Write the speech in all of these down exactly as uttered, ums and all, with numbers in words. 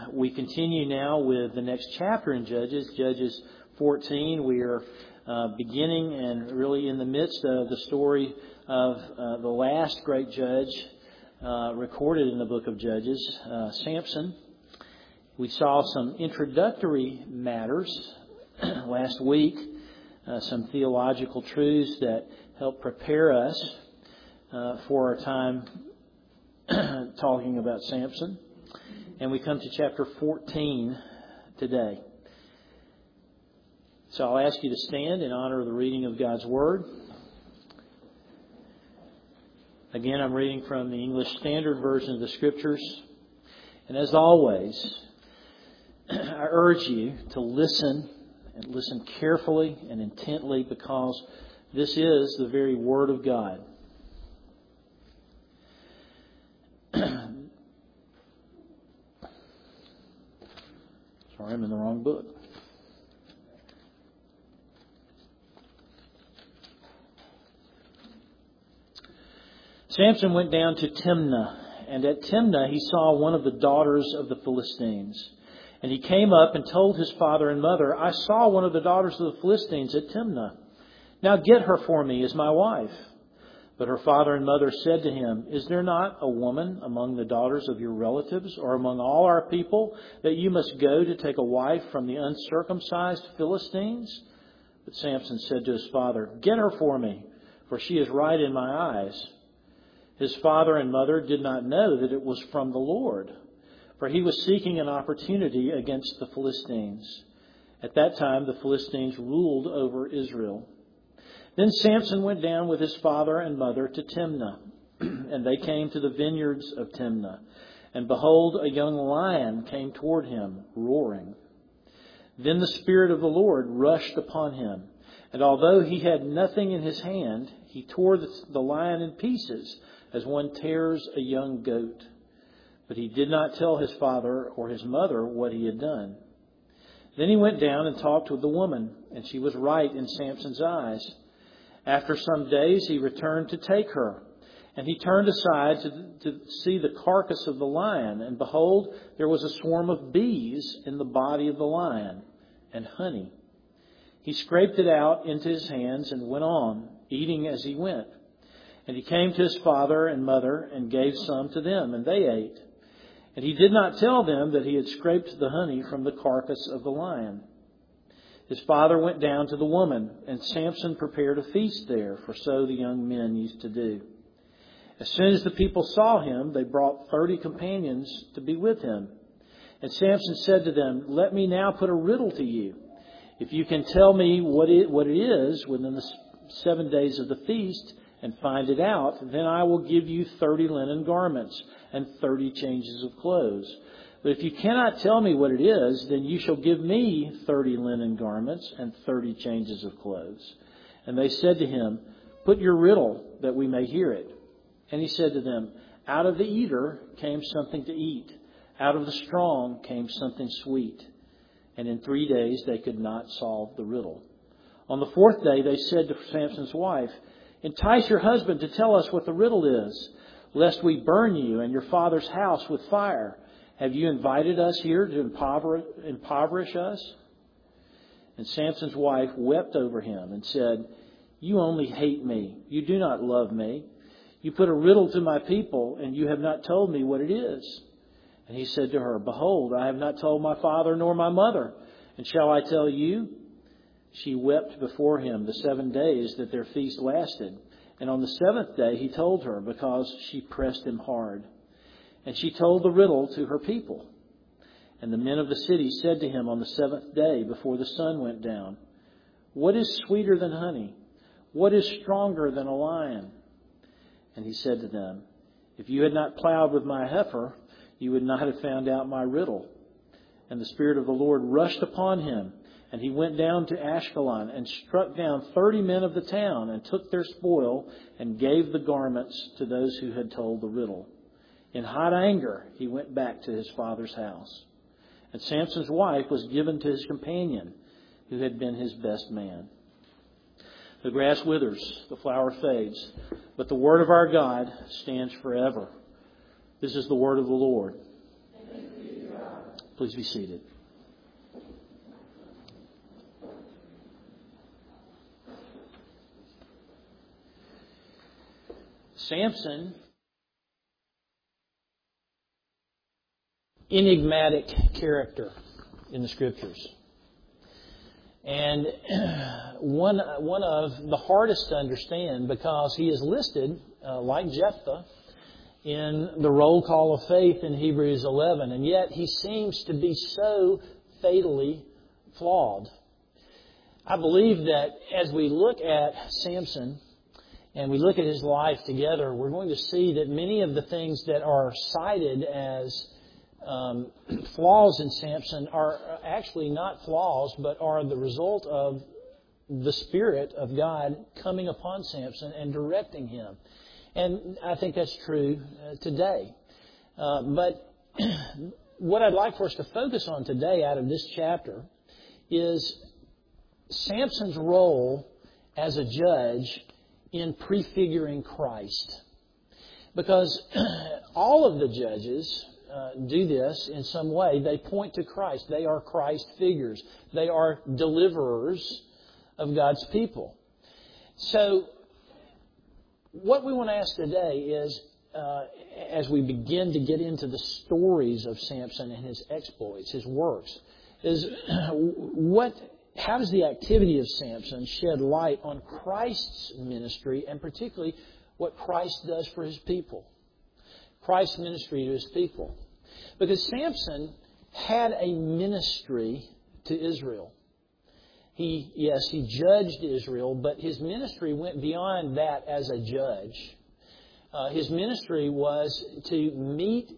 we continue now with the next chapter in Judges, Judges fourteen. We are uh, beginning and really in the midst of the story of uh, the last great judge uh, recorded in the book of Judges, uh, Samson. We saw some introductory matters last week, uh, some theological truths that help prepare us uh, for our time talking about Samson. And we come to chapter fourteen today. So I'll ask you to stand in honor of the reading of God's Word. Again, I'm reading from the English Standard Version of the Scriptures. And as always, I urge you to listen and listen carefully and intently, because this is the very Word of God. Sorry, I'm in the wrong book. Samson went down to Timnah, and at Timnah he saw one of the daughters of the Philistines. And he came up and told his father and mother, "I saw one of the daughters of the Philistines at Timnah. Now get her for me as my wife." But her father and mother said to him, "Is there not a woman among the daughters of your relatives or among all our people that you must go to take a wife from the uncircumcised Philistines?" But Samson said to his father, "Get her for me, for she is right in my eyes." His father and mother did not know that it was from the Lord, for he was seeking an opportunity against the Philistines. At that time, the Philistines ruled over Israel. Then Samson went down with his father and mother to Timnah, and they came to the vineyards of Timnah. And behold, a young lion came toward him, roaring. Then the Spirit of the Lord rushed upon him, and although he had nothing in his hand, he tore the lion in pieces, as one tears a young goat. But he did not tell his father or his mother what he had done. Then he went down and talked with the woman, and she was right in Samson's eyes. After some days he returned to take her, and he turned aside to, to see the carcass of the lion, and behold, there was a swarm of bees in the body of the lion, and honey. He scraped it out into his hands and went on, eating as he went. And he came to his father and mother and gave some to them, and they ate. And he did not tell them that he had scraped the honey from the carcass of the lion. His father went down to the woman, and Samson prepared a feast there, for so the young men used to do. As soon as the people saw him, they brought thirty companions to be with him. And Samson said to them, "Let me now put a riddle to you. If you can tell me what it, what it is within the seven days of the feast, and find it out, then I will give you thirty linen garments and thirty changes of clothes. But if you cannot tell me what it is, then you shall give me thirty linen garments and thirty changes of clothes." And they said to him, "Put your riddle, that we may hear it." And he said to them, "Out of the eater came something to eat. Out of the strong came something sweet." And in three days they could not solve the riddle. On the fourth day they said to Samson's wife, "Entice your husband to tell us what the riddle is, lest we burn you and your father's house with fire. Have you invited us here to impoverish, impoverish us?" And Samson's wife wept over him and said, "You only hate me. You do not love me. You put a riddle to my people, and you have not told me what it is." And he said to her, "Behold, I have not told my father nor my mother, and shall I tell you?" She wept before him the seven days that their feast lasted. And on the seventh day he told her, because she pressed him hard. And she told the riddle to her people. And the men of the city said to him on the seventh day before the sun went down, "What is sweeter than honey? What is stronger than a lion?" And he said to them, "If you had not plowed with my heifer, you would not have found out my riddle." And the Spirit of the Lord rushed upon him, and he went down to Ashkelon and struck down thirty men of the town and took their spoil and gave the garments to those who had told the riddle. In hot anger, he went back to his father's house. And Samson's wife was given to his companion, who had been his best man. The grass withers, the flower fades, but the word of our God stands forever. This is the word of the Lord. Please be seated. Samson, enigmatic character in the Scriptures. And one, one of the hardest to understand because he is listed, uh, like Jephthah, in the roll call of faith in Hebrews eleven. And yet he seems to be so fatally flawed. I believe that as we look at Samson and we look at his life together, we're going to see that many of the things that are cited as um, flaws in Samson are actually not flaws, but are the result of the Spirit of God coming upon Samson and directing him. And I think that's true uh, today. Uh, but what I'd like for us to focus on today out of this chapter is Samson's role as a judge in prefiguring Christ. Because all of the judges uh, do this in some way. They point to Christ. They are Christ figures. They are deliverers of God's people. So what we want to ask today is, uh, as we begin to get into the stories of Samson and his exploits, his works, is what... how does the activity of Samson shed light on Christ's ministry and particularly what Christ does for His people? Christ's ministry to His people. Because Samson had a ministry to Israel. He, yes, he judged Israel, but his ministry went beyond that as a judge. Uh, his ministry was to meet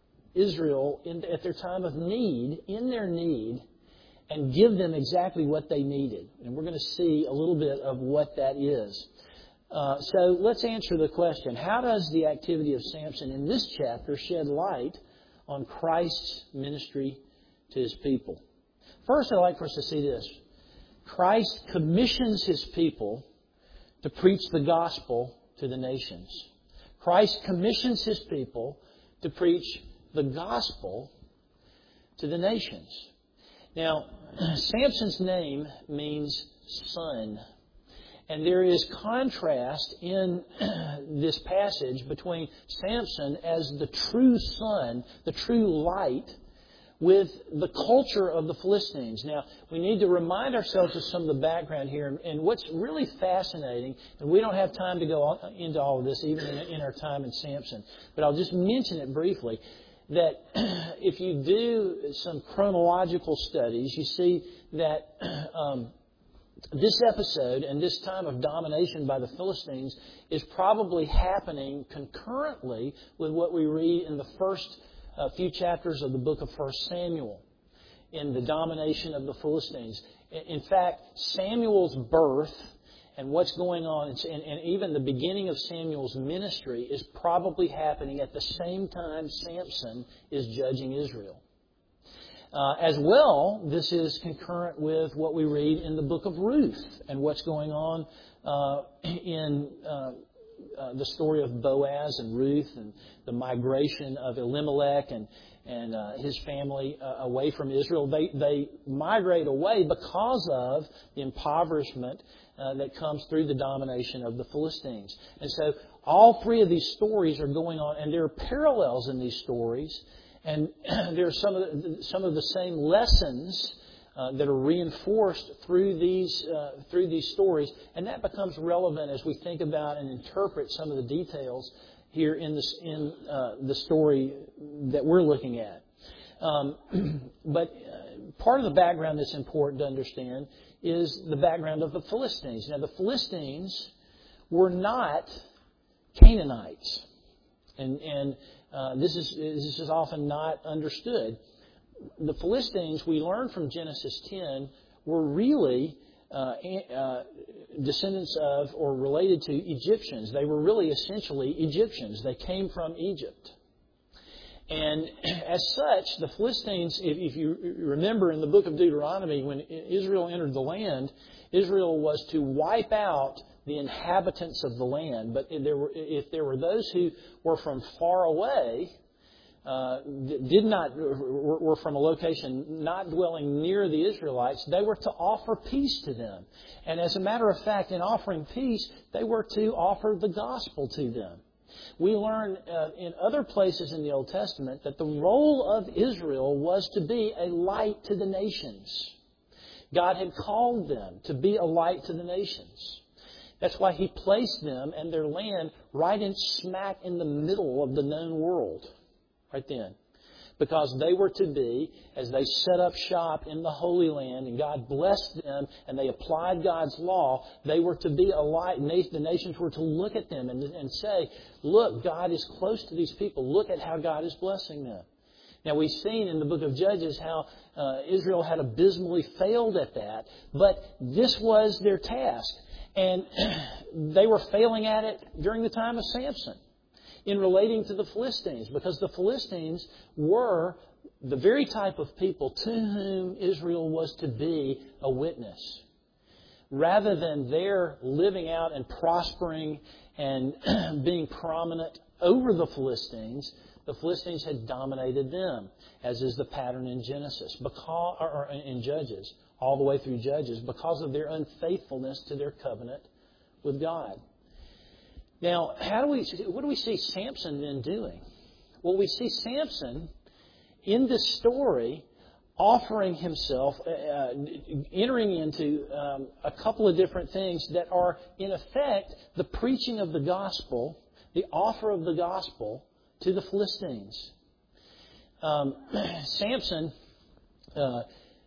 Israel in, at their time of need, in their need, and give them exactly what they needed. And we're going to see a little bit of what that is. Uh, so let's answer the question, how does the activity of Samson in this chapter shed light on Christ's ministry to His people? First, I'd like for us to see this. Christ commissions His people to preach the gospel to the nations. Christ commissions His people to preach the gospel to the nations. Now, Samson's name means son. And there is contrast in this passage between Samson as the true son, the true light, with the culture of the Philistines. Now, we need to remind ourselves of some of the background here. And what's really fascinating, and we don't have time to go into all of this even in our time in Samson, but I'll just mention it briefly, that if you do some chronological studies, you see that um, this episode and this time of domination by the Philistines is probably happening concurrently with what we read in the first uh, few chapters of the book of First Samuel, in the domination of the Philistines. In fact, Samuel's birth and what's going on, and, and even the beginning of Samuel's ministry is probably happening at the same time Samson is judging Israel. Uh, as well, this is concurrent with what we read in the book of Ruth and what's going on uh, in uh, uh, the story of Boaz and Ruth and the migration of Elimelech and and uh, his family uh, away from Israel. They they migrate away because of the impoverishment uh, that comes through the domination of the Philistines. And so all three of these stories are going on, and there are parallels in these stories. And there are some of the, some of the same lessons uh, that are reinforced through these uh, through these stories, and that becomes relevant as we think about and interpret some of the details here in this in uh, the story that we're looking at. Um, but uh, part of the background that's important to understand is the background of the Philistines. Now, the Philistines were not Canaanites, and and Uh, this is this is often not understood. The Philistines, we learn from Genesis ten, were really uh, uh, descendants of or related to Egyptians. They were really essentially Egyptians. They came from Egypt. And as such, the Philistines, if, if you remember in the book of Deuteronomy, when Israel entered the land, Israel was to wipe out the inhabitants of the land. But if there were, if there were those who were from far away, uh, did not were from a location not dwelling near the Israelites, they were to offer peace to them. And as a matter of fact, in offering peace, they were to offer the gospel to them. We learn uh, in other places in the Old Testament that the role of Israel was to be a light to the nations. God had called them to be a light to the nations. That's why He placed them and their land right in smack in the middle of the known world, right then. Because they were to be, as they set up shop in the Holy Land and God blessed them and they applied God's law, they were to be a light. The nations were to look at them and, and say, look, God is close to these people. Look at how God is blessing them. Now, we've seen in the book of Judges how uh, Israel had abysmally failed at that, but this was their task. And they were failing at it during the time of Samson in relating to the Philistines, because the Philistines were the very type of people to whom Israel was to be a witness. Rather than their living out and prospering and being prominent over the Philistines, the Philistines had dominated them, as is the pattern in Genesis, because, or in Judges, all the way through Judges, because of their unfaithfulness to their covenant with God. Now, how do we? What do we see Samson then doing? Well, we see Samson in this story offering himself, uh, entering into um, a couple of different things that are, in effect, the preaching of the gospel, the offer of the gospel to the Philistines. Um, Samson uh,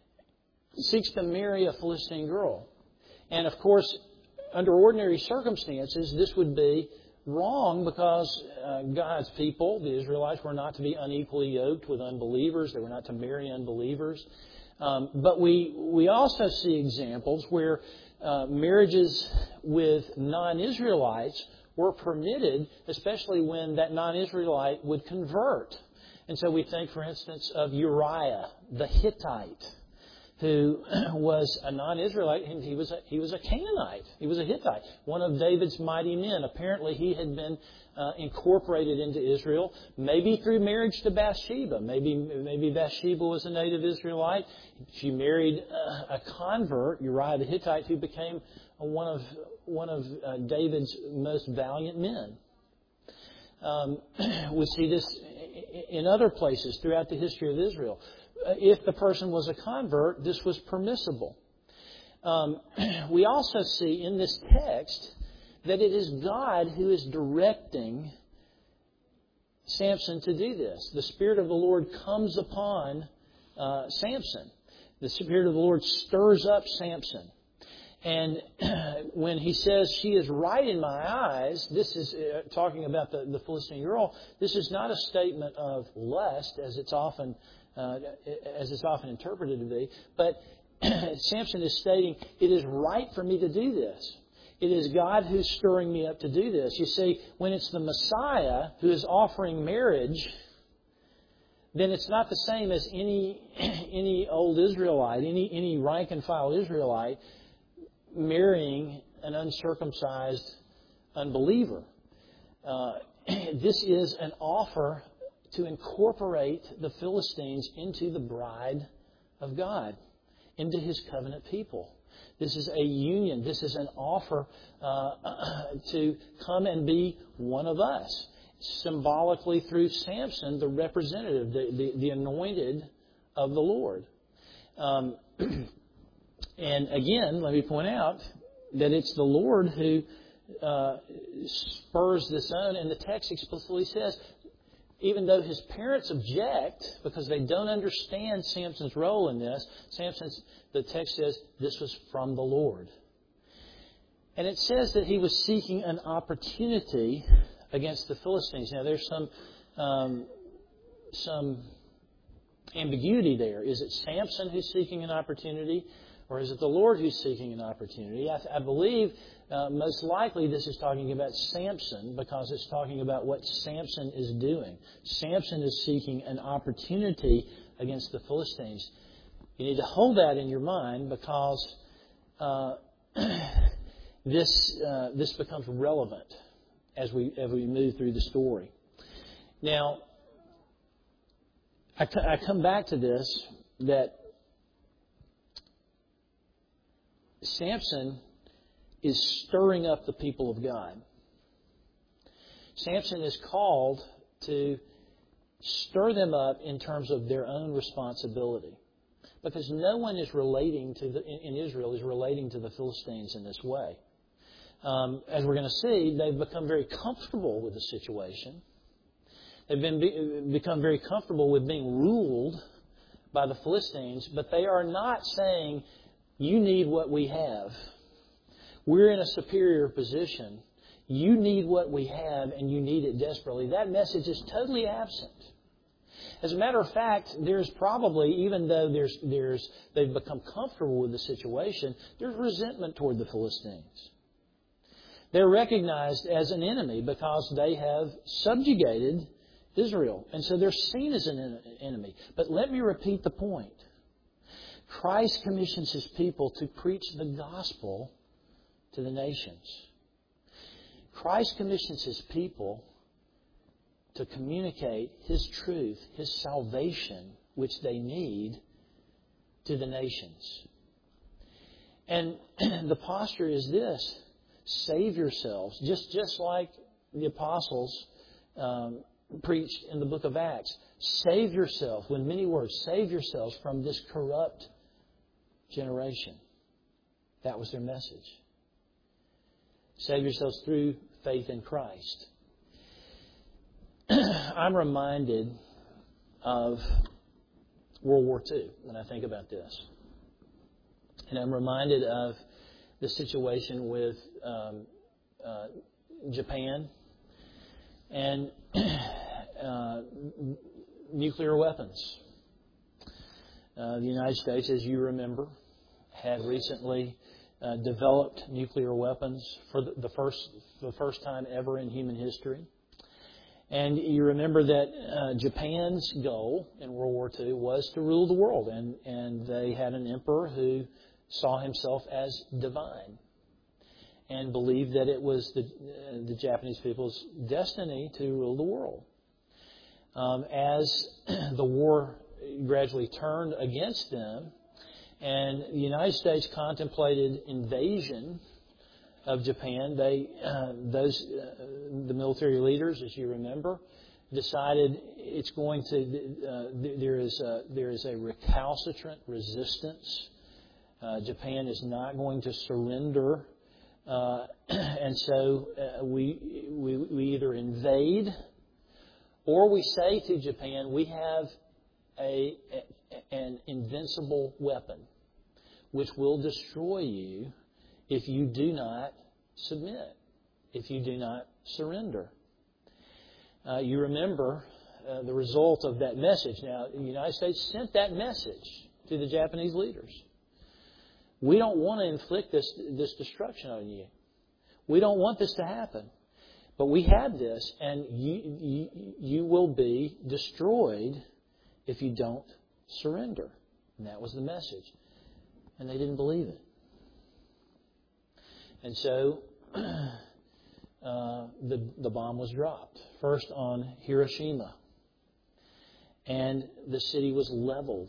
seeks to marry a Philistine girl. And, of course, under ordinary circumstances, this would be wrong because uh, God's people, the Israelites, were not to be unequally yoked with unbelievers. They were not to marry unbelievers. Um, but we we also see examples where uh, marriages with non-Israelites were permitted, especially when that non-Israelite would convert. And so we think, for instance, of Uriah the Hittite, who was a non-Israelite, and he was a, he was a Canaanite. He was a Hittite, one of David's mighty men. Apparently, he had been uh, incorporated into Israel, maybe through marriage to Bathsheba. Maybe maybe Bathsheba was a native Israelite. She married uh, a convert, Uriah the Hittite, who became one of one of uh, David's most valiant men. Um, we see this in other places throughout the history of Israel. If the person was a convert, this was permissible. Um, we also see in this text that it is God who is directing Samson to do this. The Spirit of the Lord comes upon uh, Samson. The Spirit of the Lord stirs up Samson. And when he says, she is right in my eyes, this is uh, talking about the, the Philistine girl. This is not a statement of lust, as it's often uh, as it's often interpreted to be. But Samson is stating, it is right for me to do this. It is God who's stirring me up to do this. You see, when it's the Messiah who is offering marriage, then it's not the same as any any old Israelite, any any rank and file Israelite marrying an uncircumcised unbeliever. Uh, this is an offer to incorporate the Philistines into the bride of God, into His covenant people. This is a union. This is an offer uh, to come and be one of us. Symbolically through Samson, the representative, the, the, the anointed of the Lord. Um, and again, let me point out that it's the Lord who uh, spurs this on. And the text explicitly says, even though his parents object because they don't understand Samson's role in this, Samson's, the text says this was from the Lord. And it says that he was seeking an opportunity against the Philistines. Now, there's some um, some ambiguity there. Is it Samson who's seeking an opportunity, or is it the Lord who's seeking an opportunity? I, I believe uh, most likely this is talking about Samson, because it's talking about what Samson is doing. Samson is seeking an opportunity against the Philistines. You need to hold that in your mind, because uh, this uh, this becomes relevant as we as we move through the story. Now, I, I come back to this, that Samson is stirring up the people of God. Samson is called to stir them up in terms of their own responsibility. Because no one is relating to the, in Israel is relating to the Philistines in this way. Um, as we're going to see, they've become very comfortable with the situation. They've been become very comfortable with being ruled by the Philistines, but they are not saying, you need what we have. We're in a superior position. You need what we have, and you need it desperately. That message is totally absent. As a matter of fact, there's probably, even though there's, there's, they've become comfortable with the situation, there's resentment toward the Philistines. They're recognized as an enemy because they have subjugated Israel. And so they're seen as an enemy. But let me repeat the point. Christ commissions His people to preach the gospel to the nations. Christ commissions His people to communicate His truth, His salvation, which they need, to the nations. And the posture is this: save yourselves, just, just like the apostles um, preached in the book of Acts. Save yourself, with many words, save yourselves from this corrupt generation. That was their message. Save yourselves through faith in Christ. I'm reminded of World War Two when I think about this. And I'm reminded of the situation with um, uh, Japan and uh, nuclear weapons. Uh, the United States, as you remember, had recently uh, developed nuclear weapons for the, the first the first time ever in human history. And you remember that uh, Japan's goal in World War Two was to rule the world, and, and they had an emperor who saw himself as divine and believed that it was the, uh, the Japanese people's destiny to rule the world. Um, as the war gradually turned against them, and the United States contemplated invasion of Japan, they, uh, those, uh, the military leaders, as you remember, decided it's going to. Uh, there is a, there is a recalcitrant resistance. Uh, Japan is not going to surrender, uh, and so uh, we, we we either invade, or we say to Japan, we have a, a an invincible weapon, which will destroy you if you do not submit, if you do not surrender. Uh, you remember uh, the result of that message. Now, the United States sent that message to the Japanese leaders. We don't want to inflict this, this destruction on you. We don't want this to happen. But we have this, and you, you, you will be destroyed if you don't surrender. And that was the message. And they didn't believe it. And so uh, the, the bomb was dropped, first on Hiroshima. And the city was leveled.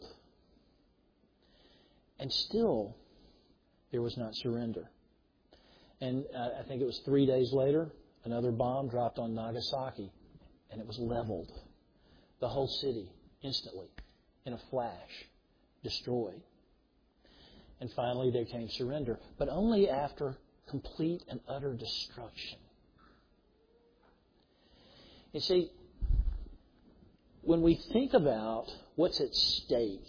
And still, there was not surrender. And uh, I think it was three days later, another bomb dropped on Nagasaki, and it was leveled. The whole city, instantly, in a flash, destroyed. And finally, there came surrender, but only after complete and utter destruction. You see, when we think about what's at stake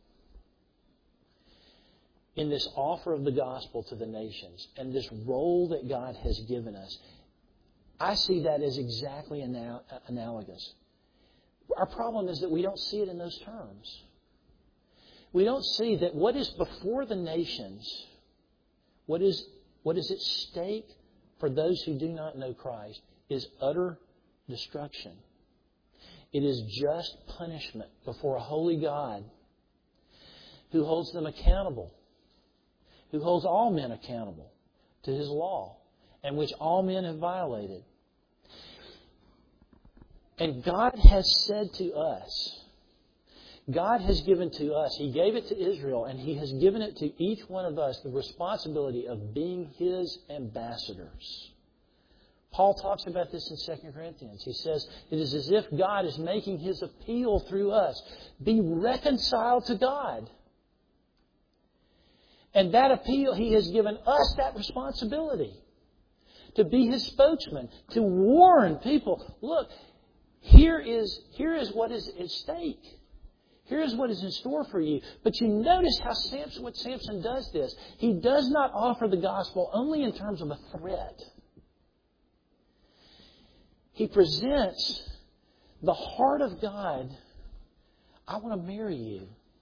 in this offer of the gospel to the nations and this role that God has given us, I see that as exactly anal- analogous. Our problem is that we don't see it in those terms. We don't see that what is before the nations, what is what is at stake for those who do not know Christ, is utter destruction. It is just punishment before a holy God who holds them accountable, who holds all men accountable to His law, and which all men have violated. And God has said to us God has given to us, He gave it to Israel, and He has given it to each one of us the responsibility of being His ambassadors. Paul talks about this in Second Corinthians. He says, it is as if God is making His appeal through us. Be reconciled to God. And that appeal, He has given us that responsibility. To be His spokesman. To warn people, look, here is, here is what is at stake. Here is what is in store for you. But you notice how Samson, what Samson does this. He does not offer the gospel only in terms of a threat. He presents the heart of God. I want to marry you.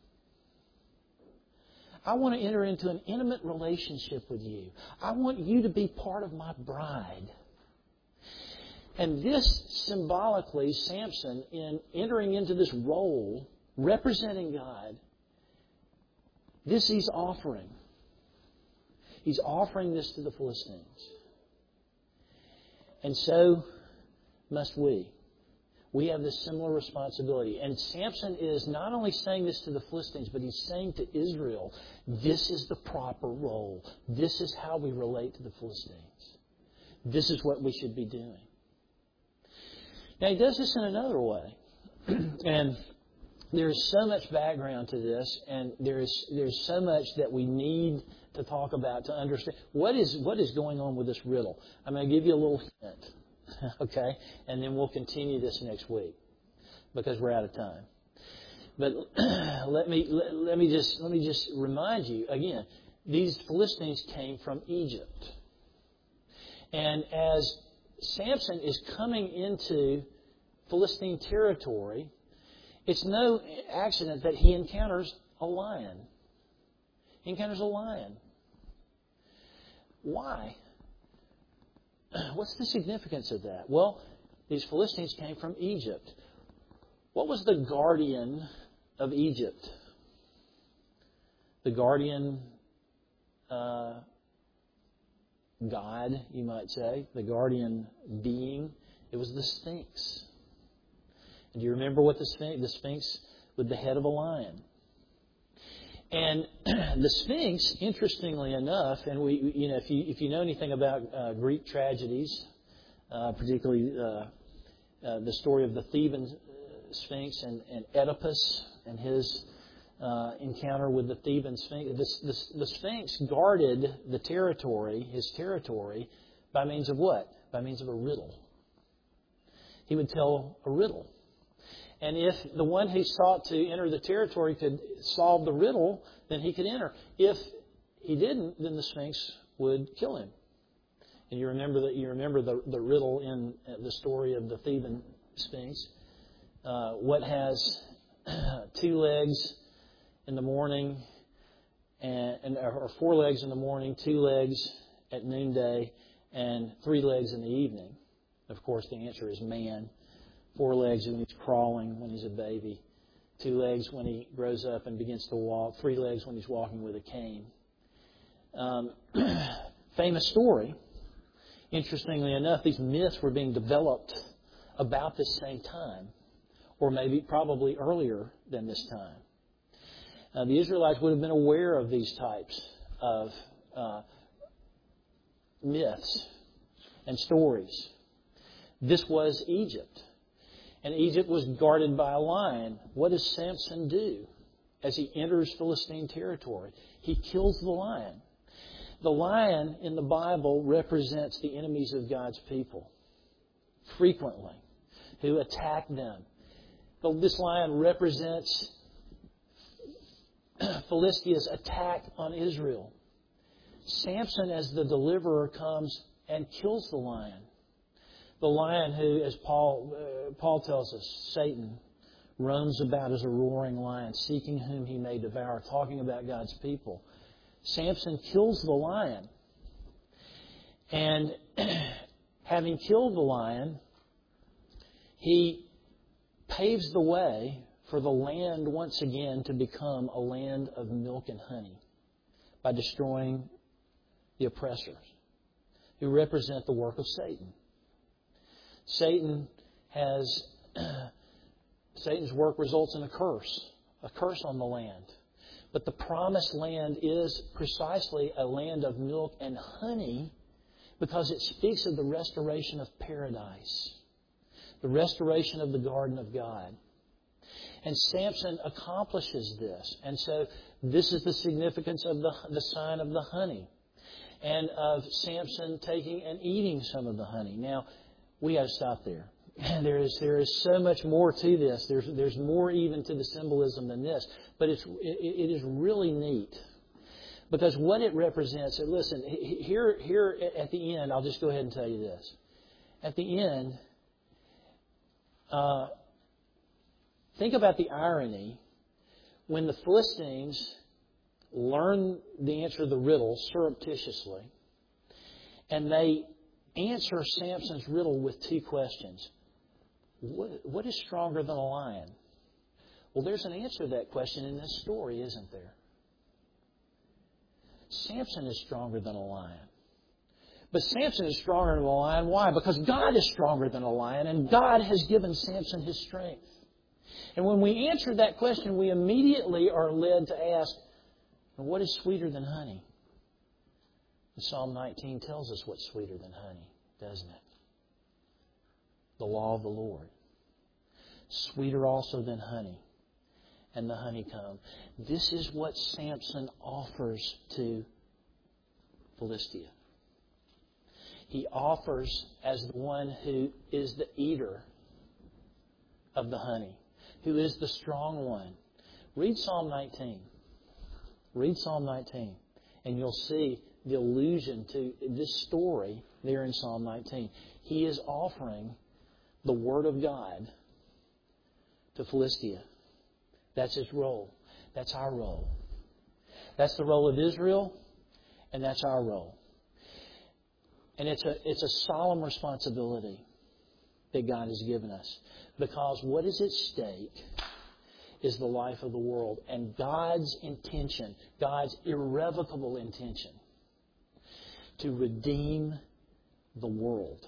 I want to enter into an intimate relationship with you. I want you to be part of my bride. And this symbolically, Samson, in entering into this role, representing God, this he's offering. He's offering this to the Philistines. And so must we. We have this similar responsibility. And Samson is not only saying this to the Philistines, but he's saying to Israel, this is the proper role. This is how we relate to the Philistines. This is what we should be doing. Now, he does this in another way. And there's so much background to this, and there's there's so much that we need to talk about to understand. What is what is going on with this riddle? I'm going to give you a little hint. Okay, and then we'll continue this next week because we're out of time. But let me let, let me just let me just remind you again. These Philistines came from Egypt, and as Samson is coming into Philistine territory, it's no accident that he encounters a lion. He encounters a lion. Why? What's the significance of that? Well, these Philistines came from Egypt. What was the guardian of Egypt? The guardian uh, god, you might say. The guardian being. It was the Sphinx. And do you remember what the Sphinx? The Sphinx with the head of a lion. And the Sphinx, interestingly enough, and we, you know, if you if you know anything about uh, Greek tragedies, uh, particularly uh, uh, the story of the Theban Sphinx and, and Oedipus and his uh, encounter with the Theban Sphinx, the, the, the Sphinx guarded the territory, his territory, by means of what? By means of a riddle. He would tell a riddle. And if the one who sought to enter the territory could solve the riddle, then he could enter. If he didn't, then the Sphinx would kill him. And you remember that you remember the, the riddle in the story of the Theban Sphinx. Uh, what has two legs in the morning, and, and or four legs in the morning, two legs at noonday, and three legs in the evening? Of course, the answer is man. Four legs when he's crawling, when he's a baby. Two legs when he grows up and begins to walk. Three legs when he's walking with a cane. Um, famous story. Interestingly enough, these myths were being developed about this same time, or maybe probably earlier than this time. Uh, the Israelites would have been aware of these types of uh, myths and stories. This was Egypt. And Egypt was guarded by a lion. What does Samson do as he enters Philistine territory? He kills the lion. The lion in the Bible represents the enemies of God's people frequently, who attack them. This lion represents Philistia's attack on Israel. Samson, as the deliverer, comes and kills the lion. The lion who, as Paul uh, Paul tells us, Satan, roams about as a roaring lion, seeking whom he may devour, talking about God's people. Samson kills the lion. And having killed the lion, he paves the way for the land once again to become a land of milk and honey by destroying the oppressors who represent the work of Satan. Satan has, Satan's work results in a curse a curse on the land. But the promised land is precisely a land of milk and honey because it speaks of the restoration of paradise, the restoration of the garden of God. And Samson accomplishes this. And so this is the significance of the, the sign of the honey and of Samson taking and eating some of the honey. Now, we got to stop there. There is there is so much more to this. There's there's more even to the symbolism than this. But it's it, it is really neat because what it represents. And listen, here here at the end, I'll just go ahead and tell you this. At the end, uh, think about the irony when the Philistines learn the answer to the riddle surreptitiously, and they answer Samson's riddle with two questions. What, what is stronger than a lion? Well, there's an answer to that question in this story, isn't there? Samson is stronger than a lion. But Samson is stronger than a lion. Why? Because God is stronger than a lion, and God has given Samson his strength. And when we answer that question, we immediately are led to ask, what is sweeter than honey? And Psalm nineteen tells us what's sweeter than honey, doesn't it? The law of the Lord. Sweeter also than honey and the honeycomb. This is what Samson offers to Philistia. He offers as the one who is the eater of the honey, who is the strong one. Read Psalm nineteen. Read Psalm nineteen, and you'll see the allusion to this story there in Psalm nineteen. He is offering the Word of God to Philistia. That's his role. That's our role. That's the role of Israel, and that's our role. And it's a it's a solemn responsibility that God has given us. Because what is at stake is the life of the world. And God's intention, God's irrevocable intention, to redeem the world.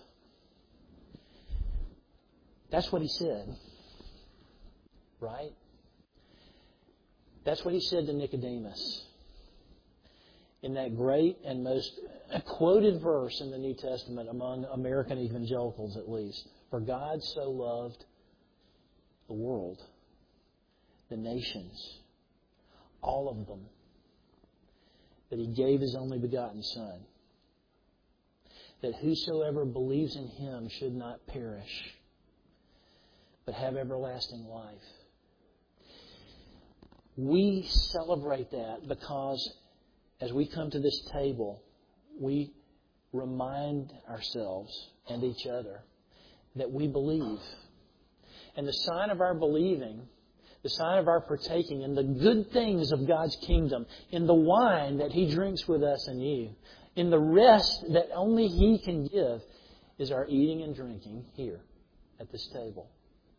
That's what He said. Right? That's what He said to Nicodemus. In that great and most quoted verse in the New Testament among American evangelicals at least. For God so loved the world, the nations, all of them, that He gave His only begotten Son, that whosoever believes in Him should not perish, but have everlasting life. We celebrate that because as we come to this table, we remind ourselves and each other that we believe. And the sign of our believing, the sign of our partaking in the good things of God's kingdom, in the wine that He drinks with us and you, in the rest that only He can give, is our eating and drinking here at this table.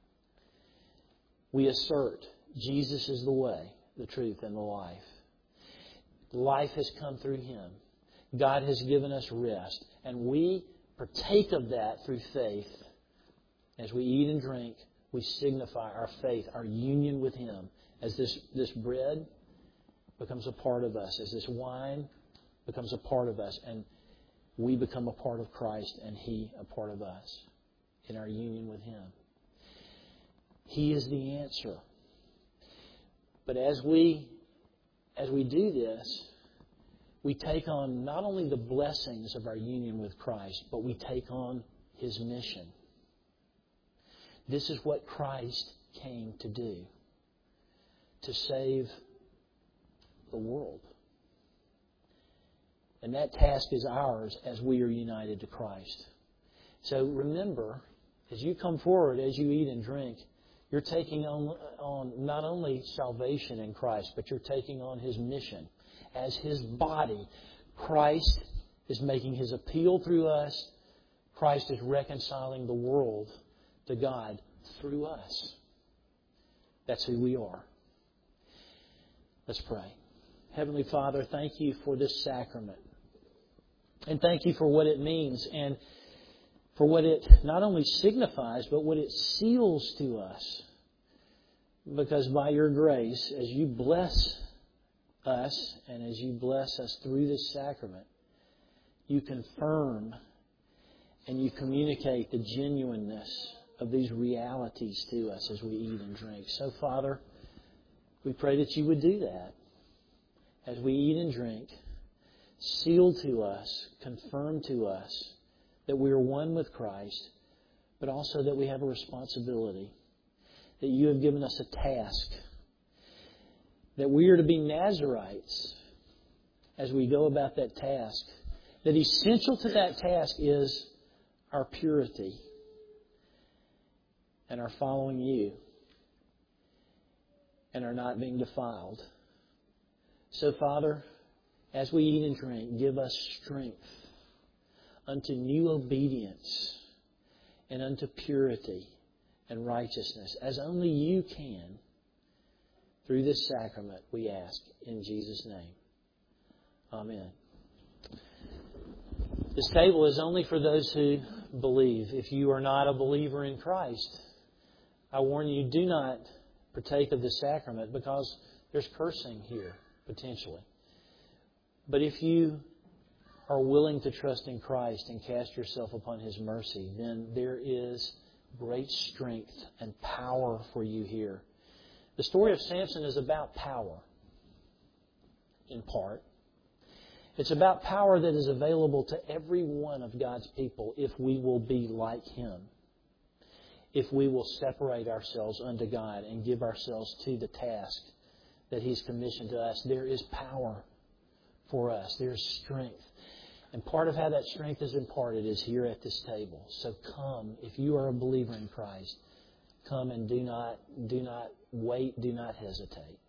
We assert Jesus is the way, the truth, and the life. Life has come through Him. God has given us rest. And we partake of that through faith. As we eat and drink, we signify our faith, our union with Him. As this, this bread becomes a part of us. As this wine becomes a part of us. And we become a part of Christ and He a part of us in our union with Him. He is the answer. But as we as we do this, we take on not only the blessings of our union with Christ, but we take on His mission. This is what Christ came to do, to save the world. And that task is ours as we are united to Christ. So remember, as you come forward, as you eat and drink, you're taking on, on not only salvation in Christ, but you're taking on His mission. As His body, Christ is making His appeal through us. Christ is reconciling the world to God through us. That's who we are. Let's pray. Heavenly Father, thank You for this sacrament. And thank You for what it means and for what it not only signifies, but what it seals to us Because by your grace, as you bless us and as you bless us through this sacrament, you confirm and you communicate the genuineness of these realities to us as we eat and drink. So, Father, we pray that you would do that. As we eat and drink, seal to us, confirm to us that we are one with Christ, but also that we have a responsibility, that you have given us a task, that we are to be Nazarites as we go about that task, that essential to that task is our purity and our following you and our not being defiled. So, Father, as we eat and drink, give us strength unto new obedience and unto purity and righteousness, as only you can. Through this sacrament, we ask in Jesus' name. Amen. This table is only for those who believe. If you are not a believer in Christ, I warn you, do not partake of the sacrament because there's cursing here, potentially. But if you are willing to trust in Christ and cast yourself upon His mercy, then there is great strength and power for you here. The story of Samson is about power, in part. It's about power that is available to every one of God's people if we will be like Him. If we will separate ourselves unto God and give ourselves to the task that He's commissioned to us, there is power for us. There's strength. And part of how that strength is imparted is here at this table. So come, if you are a believer in Christ, come and do not, do not wait, do not hesitate.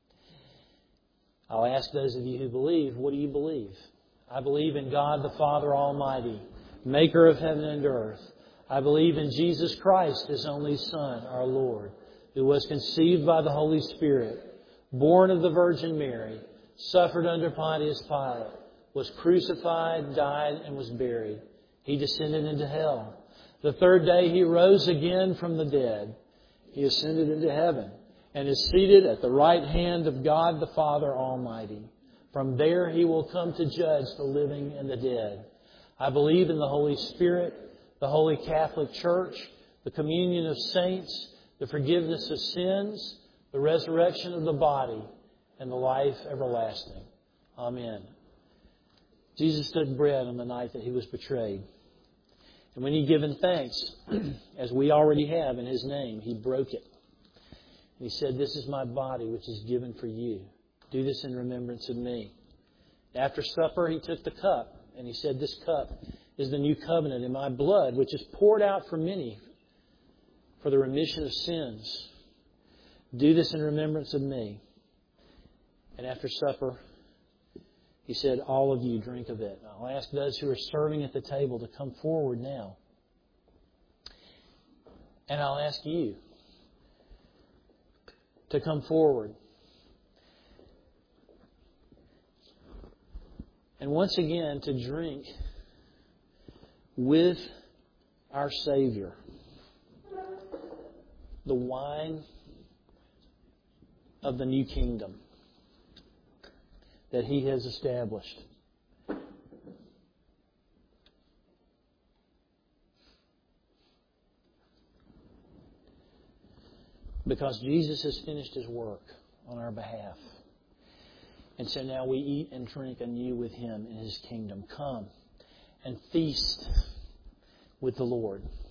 I'll ask those of you who believe, what do you believe? I believe in God the Father Almighty, maker of heaven and earth. I believe in Jesus Christ, His only Son, our Lord, who was conceived by the Holy Spirit, born of the Virgin Mary, suffered under Pontius Pilate, was crucified, died, and was buried. He descended into hell. The third day He rose again from the dead. He ascended into heaven and is seated at the right hand of God the Father Almighty. From there He will come to judge the living and the dead. I believe in the Holy Spirit, the Holy Catholic Church, the communion of saints, the forgiveness of sins, the resurrection of the body, and the life everlasting. Amen. Jesus took bread on the night that He was betrayed. And when He'd given thanks, as we already have in His name, He broke it. And He said, "This is my body which is given for you. Do this in remembrance of me." After supper, He took the cup and He said, "This cup is the new covenant in my blood, which is poured out for many for the remission of sins. Do this in remembrance of me." And after supper, He said, "All of you drink of it." I'll ask those who are serving at the table to come forward now. And I'll ask you to come forward. And once again, to drink with our Savior the wine of the new kingdom that He has established. Because Jesus has finished His work on our behalf. And so now we eat and drink anew with Him in His kingdom. Come and feast with the Lord.